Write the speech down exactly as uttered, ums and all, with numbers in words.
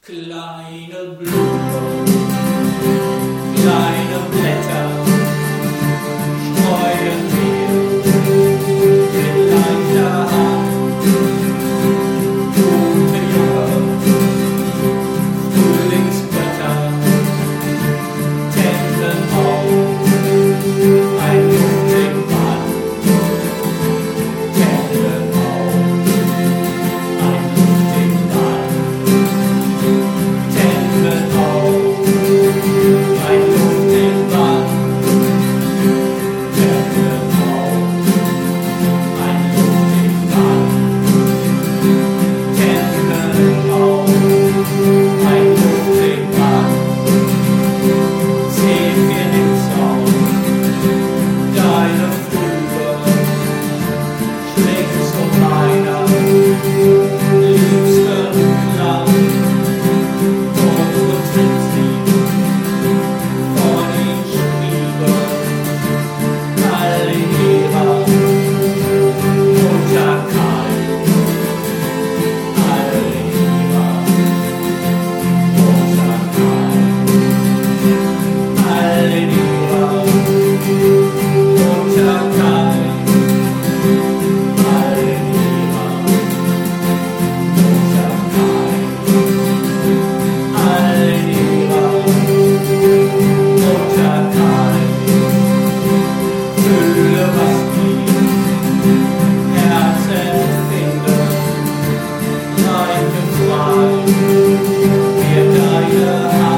Kleine Blumen, kleine Blätter streuen wir mit leichter Hand. Gute Junge, Frühlingsblätter tänzeln auf ein dunklen Band. Tänzeln auf ein dunklen Band. Tänzeln auf ein dunklen Band. Tänzeln auf ein dunklen Band. Tänzeln auf ein dunklen Band. Sehen wir nichts auf deine Flügel, schlägst du meiner liebsten Land. Und du trittst sie vor den Spiegel, all in ihrer Mutterkeit, all in ihrer Mutterkeit, all in ihrer Mutterkeit, all in ihrer Mutterkeit, all in ihrer Mutterkeit. Fühle, was die Herzen finden, leichte frei, wir deine Hand.